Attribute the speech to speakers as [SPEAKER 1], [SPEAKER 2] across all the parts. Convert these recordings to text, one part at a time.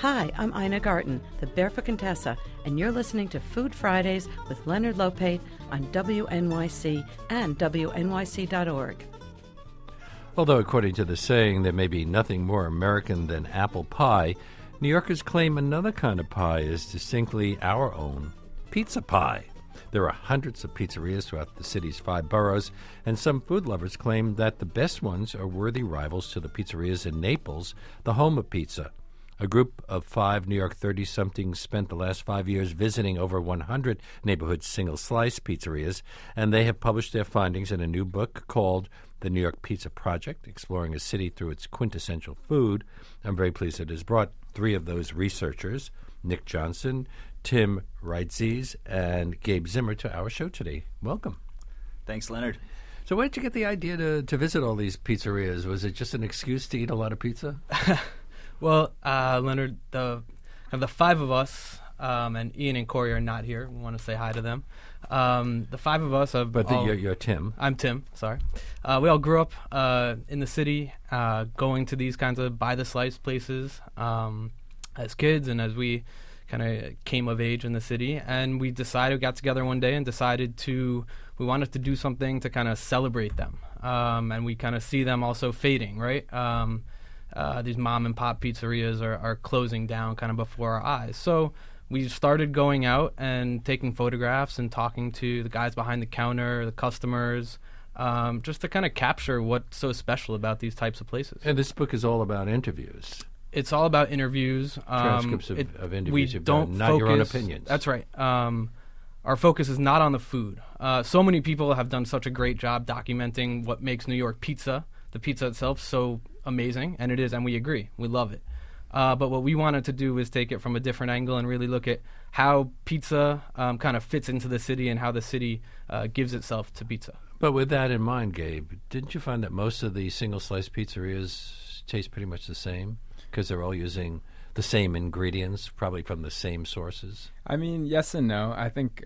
[SPEAKER 1] Hi, I'm Ina Garten, the Barefoot Contessa, and you're listening to Food Fridays with Leonard Lopate on WNYC and WNYC.org.
[SPEAKER 2] Although, according to the saying, there may be nothing more American than apple pie, New Yorkers claim another kind of pie is distinctly our own, pizza pie. There are hundreds of pizzerias throughout the city's 5 boroughs, and some food lovers claim that the best ones are worthy rivals to the pizzerias in Naples, the home of pizza. A group of 5 New York 30-somethings spent the last 5 years visiting over 100 neighborhood single-slice pizzerias, and they have published their findings in a new book called The New York Pizza Project, Exploring a City Through Its Quintessential Food. I'm very pleased it has brought 3 of those researchers, Nick Johnson, Tim Reitzes, and Gabe Zimmer, to our show today. Welcome.
[SPEAKER 3] Thanks, Leonard.
[SPEAKER 2] So where did you get the idea to visit all these pizzerias? Was it just an excuse to eat a lot of pizza?
[SPEAKER 4] Well, Leonard, the 5 of us, and Ian and Corey are not here. We want to say hi to them. The 5 of us have...
[SPEAKER 2] But you're Tim.
[SPEAKER 4] I'm Tim, sorry. We all grew up in the city, going to these kinds of by-the-slice places as kids and as we kind of came of age in the city. And we got together one day and decided we wanted to do something to kind of celebrate them. And we kind of see them also fading, right? These mom and pop pizzerias are closing down kind of before our eyes. So we started going out and taking photographs and talking to the guys behind the counter, the customers, just to kind of capture what's so special about these types of places.
[SPEAKER 2] And this book is all about interviews.
[SPEAKER 4] It's all about interviews.
[SPEAKER 2] Transcripts of interviews you've done, not
[SPEAKER 4] focus,
[SPEAKER 2] your own opinions.
[SPEAKER 4] That's right. Our focus is not on the food. So many people have done such a great job documenting what makes New York pizza, the pizza itself, so amazing, and it is, and we agree. We love it. But what we wanted to do is take it from a different angle and really look at how pizza kind of fits into the city and how the city gives itself to pizza.
[SPEAKER 2] But with that in mind, Gabe, didn't you find that most of the single-slice pizzerias taste pretty much the same because they're all using the same ingredients, probably from the same sources?
[SPEAKER 5] I mean, yes and no. I think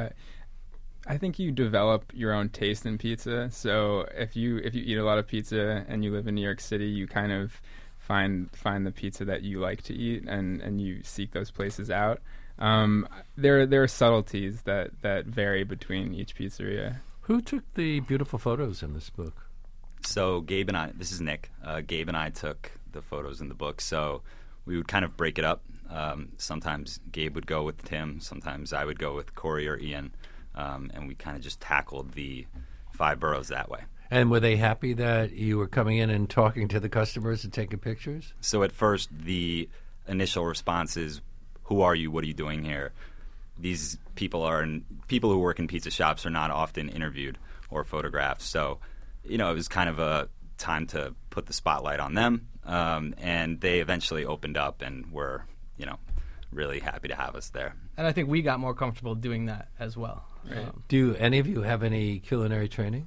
[SPEAKER 5] you develop your own taste in pizza. So if you eat a lot of pizza and you live in New York City, you kind of find the pizza that you like to eat, and you seek those places out. There are subtleties that vary between each pizzeria.
[SPEAKER 2] Who took the beautiful photos in this book?
[SPEAKER 3] So Gabe and I, this is Nick, Gabe and I took the photos in the book. So we would kind of break it up. Sometimes Gabe would go with Tim, sometimes I would go with Corey or Ian, and we kind of just tackled the 5 boroughs that way.
[SPEAKER 2] And were they happy that you were coming in and talking to the customers and taking pictures?
[SPEAKER 3] So at first, the initial response is, who are you? What are you doing here? These people who work in pizza shops are not often interviewed or photographed. So, it was kind of a time to put the spotlight on them. And they eventually opened up and were, really happy to have us there.
[SPEAKER 4] And I think we got more comfortable doing that as well.
[SPEAKER 5] Right.
[SPEAKER 2] Do any of you have any culinary training?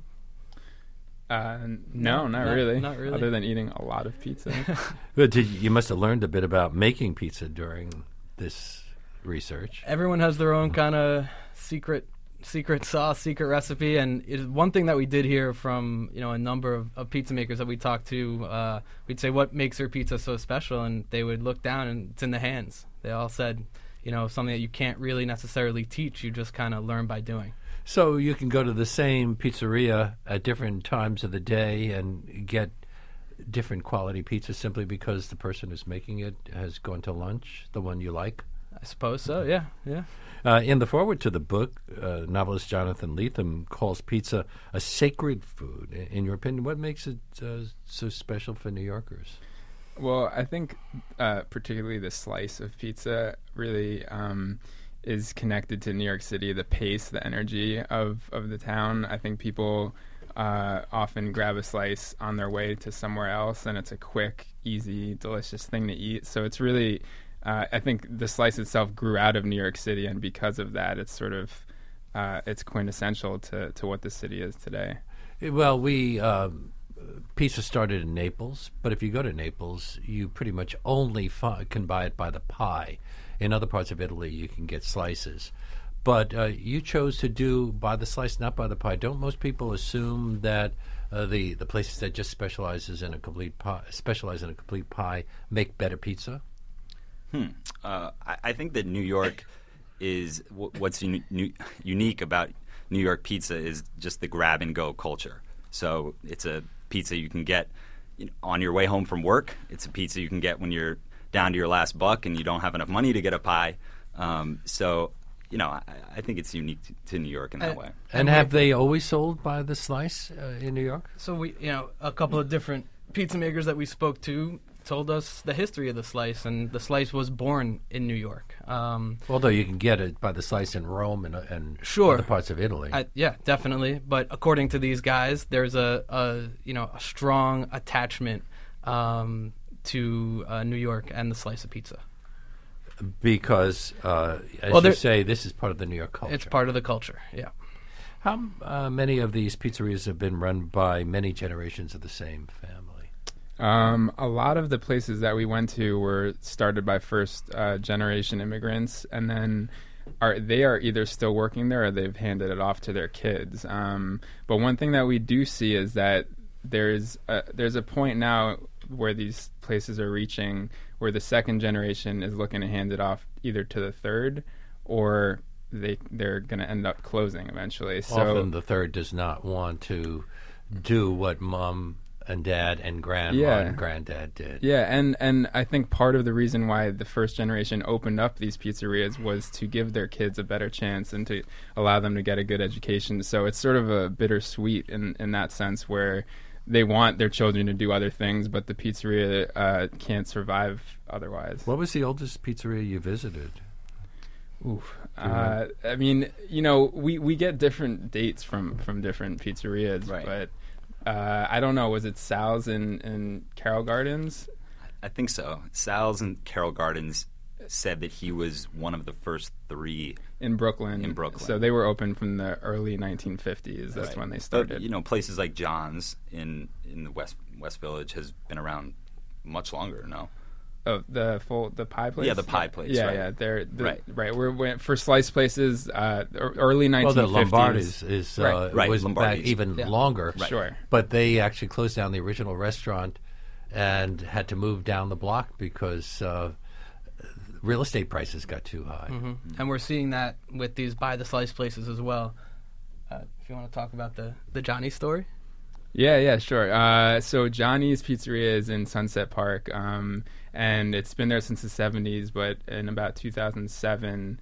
[SPEAKER 5] No, not really.
[SPEAKER 4] Not really.
[SPEAKER 5] Other than eating a lot of pizza.
[SPEAKER 2] But you must have learned a bit about making pizza during this research.
[SPEAKER 4] Everyone has their own kind of secret sauce, secret recipe, and one thing that we did hear from a number of pizza makers that we talked to, we'd say, what makes your pizza so special, and they would look down and it's in the hands. They all said, something that you can't really necessarily teach, you just kind of learn by doing.
[SPEAKER 2] So you can go to the same pizzeria at different times of the day and get different quality pizza simply because the person who's making it has gone to lunch, the one you like?
[SPEAKER 4] I suppose so, yeah.
[SPEAKER 2] In the foreword to the book, novelist Jonathan Lethem calls pizza a sacred food. In your opinion, what makes it so special for New Yorkers?
[SPEAKER 5] Well, I think particularly the slice of pizza really is connected to New York City, the pace, the energy of the town. I think people often grab a slice on their way to somewhere else, and it's a quick, easy, delicious thing to eat. So it's really... I think the slice itself grew out of New York City, and because of that, it's sort of it's quintessential to what the city is today.
[SPEAKER 2] Well, pizza started in Naples, but if you go to Naples, you pretty much only can buy it by the pie. In other parts of Italy, you can get slices. But you chose to do by the slice, not by the pie. Don't most people assume that the places that just specialize in a complete pie make better pizza?
[SPEAKER 3] I think that New York is what's unique about New York pizza is just the grab and go culture. So it's a pizza you can get on your way home from work. It's a pizza you can get when you're down to your last buck and you don't have enough money to get a pie. So I think it's unique to New York in that way.
[SPEAKER 2] And have they always sold by the slice in New York?
[SPEAKER 4] So we, a couple of different pizza makers that we spoke to told us the history of the slice, and the slice was born in New York.
[SPEAKER 2] Although you can get it by the slice in Rome and
[SPEAKER 4] sure.
[SPEAKER 2] other parts of Italy.
[SPEAKER 4] Yeah, definitely. But according to these guys, there's a strong attachment to New York and the slice of pizza.
[SPEAKER 2] Because, as you say, this is part of the New York culture.
[SPEAKER 4] It's part of the culture, yeah.
[SPEAKER 2] How many of these pizzerias have been run by many generations of the same family?
[SPEAKER 5] A lot of the places that we went to were started by first-generation immigrants, and then they are either still working there or they've handed it off to their kids. But one thing that we do see is that there's a point now where these places are reaching where the second generation is looking to hand it off either to the third or they're going to end up closing eventually. So
[SPEAKER 2] often the third does not want to do what mom and dad and grandma and granddad did.
[SPEAKER 5] Yeah, and I think part of the reason why the first generation opened up these pizzerias was to give their kids a better chance and to allow them to get a good education. So it's sort of a bittersweet in that sense where they want their children to do other things, but the pizzeria can't survive otherwise.
[SPEAKER 2] What was the oldest pizzeria you visited?
[SPEAKER 5] Oof. I mean, we get different dates from different pizzerias,
[SPEAKER 3] right.
[SPEAKER 5] But I don't know. Was it Sal's in Carroll Gardens?
[SPEAKER 3] I think so. Sal's in Carroll Gardens said that he was one of the first three
[SPEAKER 5] in Brooklyn. So they were open from the early 1950s. That's when they started.
[SPEAKER 3] But, places like John's in the West Village has been around much longer. No.
[SPEAKER 5] Oh, the pie place?
[SPEAKER 3] Yeah, the pie place.
[SPEAKER 5] Yeah,
[SPEAKER 3] right.
[SPEAKER 5] yeah. They're
[SPEAKER 3] right.
[SPEAKER 5] We went for slice places. Early 1950s.
[SPEAKER 2] Well, the Lombard is was back even longer.
[SPEAKER 5] Right. Sure.
[SPEAKER 2] But they actually closed down the original restaurant and had to move down the block because real estate prices got too high.
[SPEAKER 4] Mm-hmm. And we're seeing that with these by the slice places as well. If you want to talk about the Johnny story.
[SPEAKER 5] Yeah, sure. So Johnny's Pizzeria is in Sunset Park, and it's been there since the 70s, but in about 2007,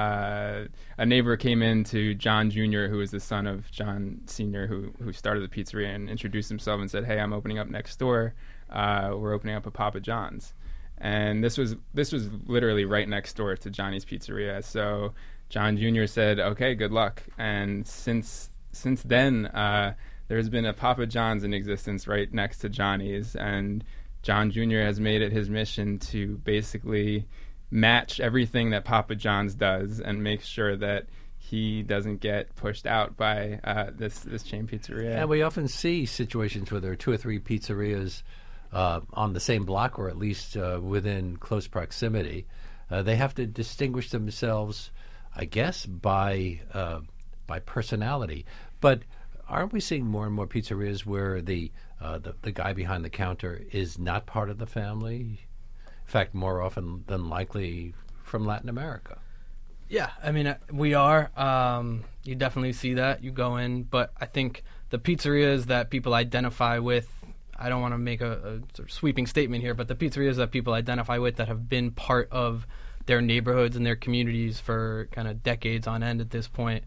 [SPEAKER 5] a neighbor came in to John Jr., who is the son of John Sr., who started the pizzeria, and introduced himself and said, "Hey, I'm opening up next door. We're opening up a Papa John's." And this was literally right next door to Johnny's Pizzeria. So John Jr. said, "Okay, good luck." And since then, there's been a Papa John's in existence right next to Johnny's, and John Jr. has made it his mission to basically match everything that Papa John's does and make sure that he doesn't get pushed out by this chain pizzeria.
[SPEAKER 2] And we often see situations where there are two or three pizzerias on the same block, or at least within close proximity. They have to distinguish themselves, I guess, by personality. But aren't we seeing more and more pizzerias where the guy behind the counter is not part of the family? In fact, more often than likely from Latin America.
[SPEAKER 4] Yeah, I mean, we are. You definitely see that. You go in, but I think the pizzerias that people identify with, I don't want to make a sort of sweeping statement here, but the pizzerias that people identify with that have been part of their neighborhoods and their communities for kind of decades on end at this point,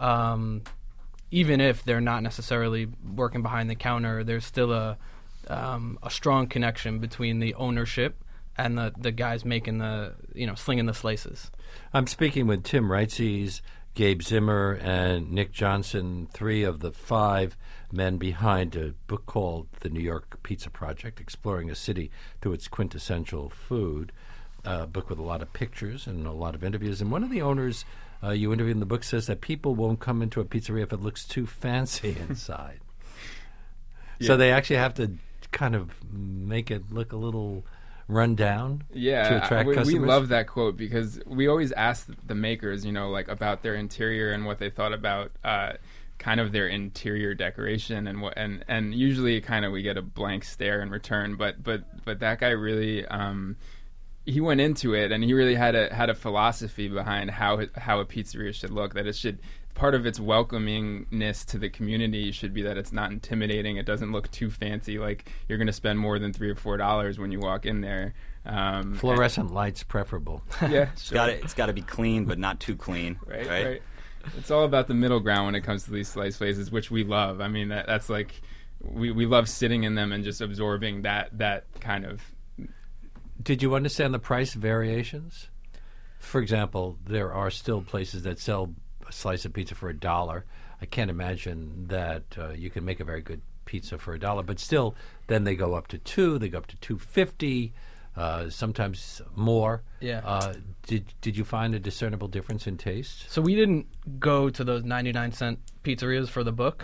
[SPEAKER 4] even if they're not necessarily working behind the counter, there's still a strong connection between the ownership and the guys making slinging the slices. I'm
[SPEAKER 2] speaking with Tim Reitzies, Gabe Zimmer, and Nick Johnson, 3 of the 5 men behind a book called The New York Pizza Project, Exploring a City Through Its Quintessential Food, a book with a lot of pictures and a lot of interviews. And one of the owners you interview in the book says that people won't come into a pizzeria if it looks too fancy inside. Yeah. So they actually have to kind of make it look a little run down to attract customers.
[SPEAKER 5] We love that quote because we always ask the makers, about their interior and what they thought about kind of their interior decoration and usually kind of we get a blank stare in return. But that guy really he went into it, and he really had a philosophy behind how a pizzeria should look. That it should, part of its welcomingness to the community should be that it's not intimidating. It doesn't look too fancy, like you're going to spend more than $3 or $4 when you walk in there.
[SPEAKER 2] Fluorescent lights preferable.
[SPEAKER 5] Yeah,
[SPEAKER 3] It's got to be clean, but not too clean.
[SPEAKER 5] Right. It's all about the middle ground when it comes to these slice places, which we love. I mean, that's like we love sitting in them and just absorbing that kind of.
[SPEAKER 2] Did you understand the price variations? For example, there are still places that sell a slice of pizza for $1. I can't imagine that you can make a very good pizza for $1, but still, then they go up to $2, they go up to $2.50, sometimes more.
[SPEAKER 4] Yeah.
[SPEAKER 2] Did you find a discernible difference in taste?
[SPEAKER 4] So we didn't go to those 99-cent pizzerias for the book.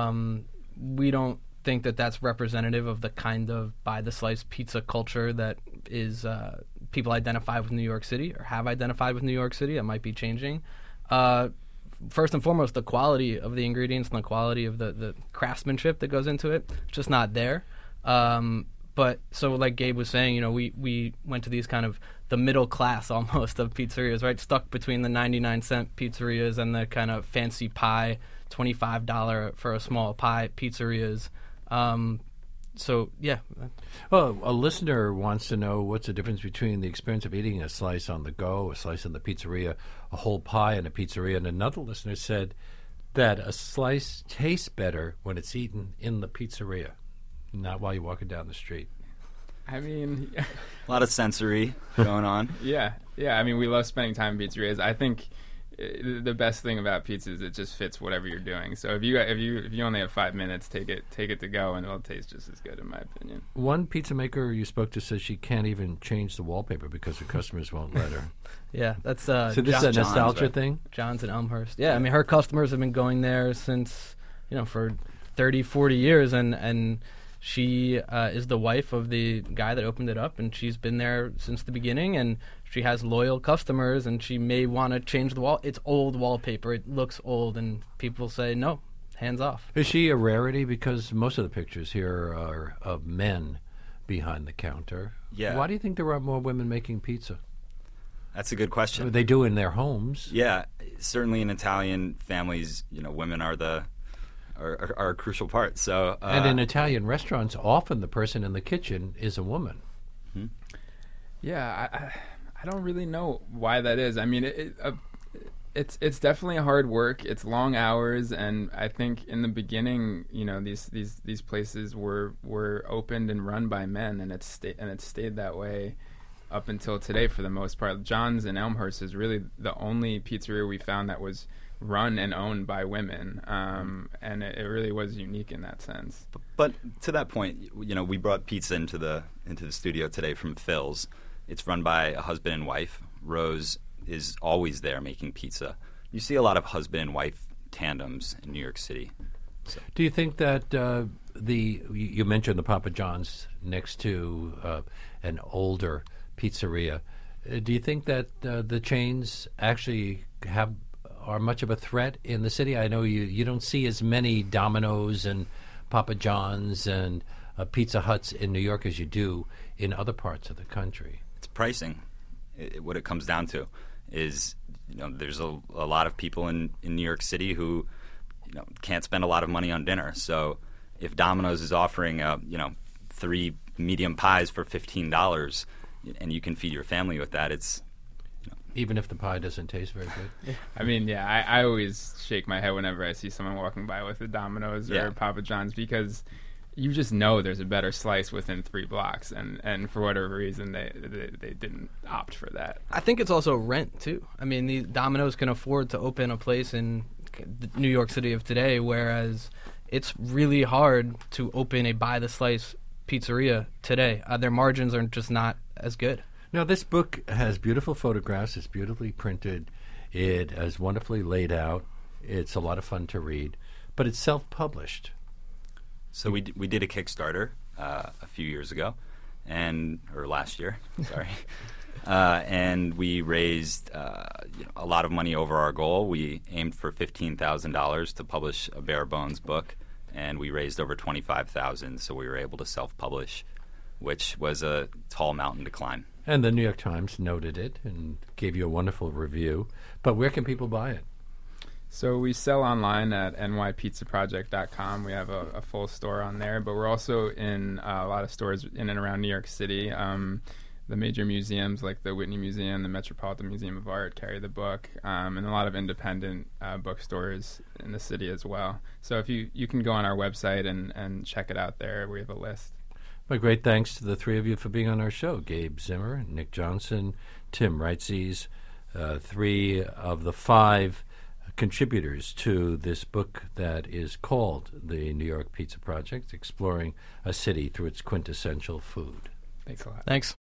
[SPEAKER 4] We don't think that that's representative of the kind of by-the-slice pizza culture that is people identify with New York City or have identified with New York City. It might be changing. First and foremost, the quality of the ingredients and the quality of the craftsmanship that goes into it, it's just not there. But so like Gabe was saying, we went to these kind of the middle class almost of pizzerias, right? Stuck between the 99-cent pizzerias and the kind of fancy pie, $25 for a small pie pizzerias. So, yeah.
[SPEAKER 2] Well, a listener wants to know what's the difference between the experience of eating a slice on the go, a slice in the pizzeria, a whole pie in a pizzeria. And another listener said that a slice tastes better when it's eaten in the pizzeria, not while you're walking down the street.
[SPEAKER 5] I mean,
[SPEAKER 3] A lot of sensory going on.
[SPEAKER 5] Yeah. I mean, we love spending time in pizzerias. I think the best thing about pizza is it just fits whatever you're doing. So if you only have 5 minutes, take it to go, and it'll taste just as good, in my opinion.
[SPEAKER 2] One pizza maker you spoke to says she can't even change the wallpaper because her customers won't let her.
[SPEAKER 4] Yeah, that's
[SPEAKER 2] so this is a nostalgia
[SPEAKER 3] right?
[SPEAKER 2] thing?
[SPEAKER 4] John's in Elmhurst. Yeah, I mean, her customers have been going there since, for 30, 40 years, and she is the wife of the guy that opened it up, and she's been there since the beginning, and she has loyal customers, and she may want to change the wall. It's old wallpaper. It looks old, and people say, no, hands off.
[SPEAKER 2] Is she a rarity? Because most of the pictures here are of men behind the counter.
[SPEAKER 3] Yeah.
[SPEAKER 2] Why do you think there aren't more women making pizza?
[SPEAKER 3] That's a good question.
[SPEAKER 2] They do in their homes.
[SPEAKER 3] Yeah, certainly in Italian families, women are are a crucial part. So,
[SPEAKER 2] and in Italian restaurants, often the person in the kitchen is a woman.
[SPEAKER 5] Yeah, I don't really know why that is. I mean, it's definitely hard work. It's long hours, and I think in the beginning, these places were opened and run by men, and it's stayed that way up until today for the most part. John's in Elmhurst is really the only pizzeria we found that was run and owned by women, and it really was unique in that sense.
[SPEAKER 3] But to that point, we brought pizza into the studio today from Phil's. It's run by a husband and wife. Rose is always there making pizza. You see a lot of husband and wife tandems in New York City. So.
[SPEAKER 2] Do you think that you mentioned the Papa John's next to an older pizzeria? Do you think that the chains actually are much of a threat in the city? I know you don't see as many Domino's and Papa John's and Pizza Huts in New York as you do in other parts of the country.
[SPEAKER 3] It's pricing. What it comes down to is, there's a lot of people in New York City who, can't spend a lot of money on dinner. So if Domino's is offering, 3 medium pies for $15, and you can feed your family with that, it's
[SPEAKER 2] even if the pie doesn't taste very good.
[SPEAKER 5] I mean, yeah, I always shake my head whenever I see someone walking by with a Domino's or Papa John's, because you just know there's a better slice within 3 blocks, and for whatever reason they didn't opt for that.
[SPEAKER 4] I think it's also rent too. I mean, the Domino's can afford to open a place in the New York City of today, whereas it's really hard to open a by the slice pizzeria today. Their margins are just not as good.
[SPEAKER 2] Now, this book has beautiful photographs. It's beautifully printed. It is wonderfully laid out. It's a lot of fun to read, but it's self-published.
[SPEAKER 3] So we did a Kickstarter a few years ago, or last year, sorry, and we raised a lot of money over our goal. We aimed for $15,000 to publish a bare bones book, and we raised over $25,000, so we were able to self-publish, which was a tall mountain to climb.
[SPEAKER 2] And the New York Times noted it and gave you a wonderful review. But where can people buy it?
[SPEAKER 5] So we sell online at nypizzaproject.com. We have a full store on there, but we're also in a lot of stores in and around New York City. The major museums like the Whitney Museum, the Metropolitan Museum of Art carry the book, and a lot of independent bookstores in the city as well. So if you can go on our website and check it out there. We have a list.
[SPEAKER 2] Well, great thanks to the three of you for being on our show. Gabe Zimmer, Nick Johnson, Tim Reitzes, 3 of the 5 contributors to this book that is called The New York Pizza Project, exploring a city through its quintessential food.
[SPEAKER 5] Thanks a lot.
[SPEAKER 4] Thanks.